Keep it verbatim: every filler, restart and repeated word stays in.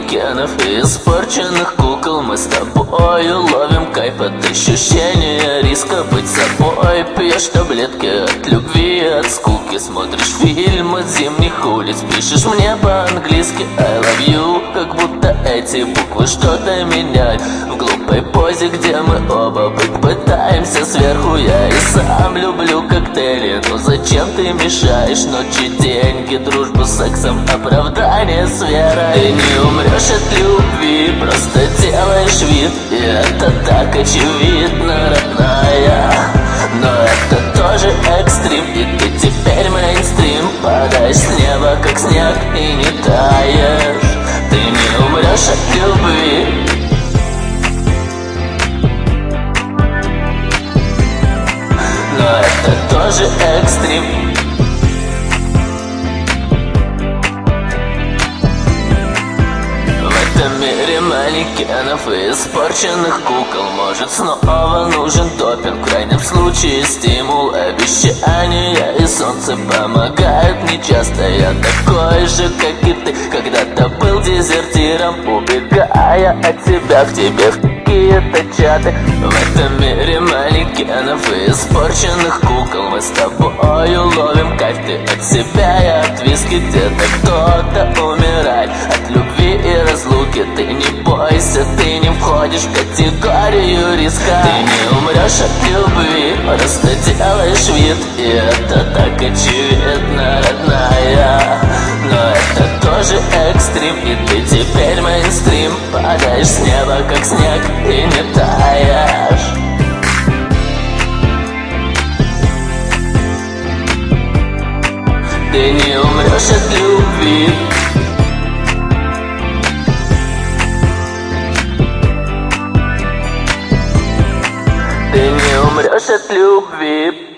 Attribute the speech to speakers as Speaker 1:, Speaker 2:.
Speaker 1: манекенов и испорченных кукол. Мы с тобою ловим кайф от ощущения риска быть собой. Пьешь таблетки от любви, от скуки, смотришь фильмы с зимних улиц, пишешь мне по-английски I love you, как будто эти буквы что-то меняют. В глупой позе, где мы оба быть пытаемся сверху. Я и сам люблю коктейли, но зачем ты мешаешь? Ночи, деньги, дружбу, сексом, оправдание с верой. Ты не умрешь от любви, просто делаешь вид, и это так очевидно, родная. Но это тоже экстрим, и ты теперь мейнстрим. Падаешь с неба, как снег, и не таешь. Ты не умрешь от любви. Но это тоже экстрим. В этом мире манекенов и испорченных кукол может снова нужен допинг, в крайнем случае стимул. Обещания и солнце помогают нечасто. Я такой же, как и ты, когда-то был дезертиром, убегая от тебя к тебе в какие-то чаты. В этом мире манекенов и испорченных кукол мы с тобою ловим кайф. Ты от себя, я от виски, где-то кто-то умирает от любви и разлуки. Ты не бойся, ты не входишь в категорию риска. Ты не умрешь от любви, просто делаешь вид, и это так очевидно, родная. Но это тоже экстрим, и ты теперь мейнстрим. Падаешь с неба, как снег, и не таешь. Ты не умрешь от любви. Ты не умрешь от любви.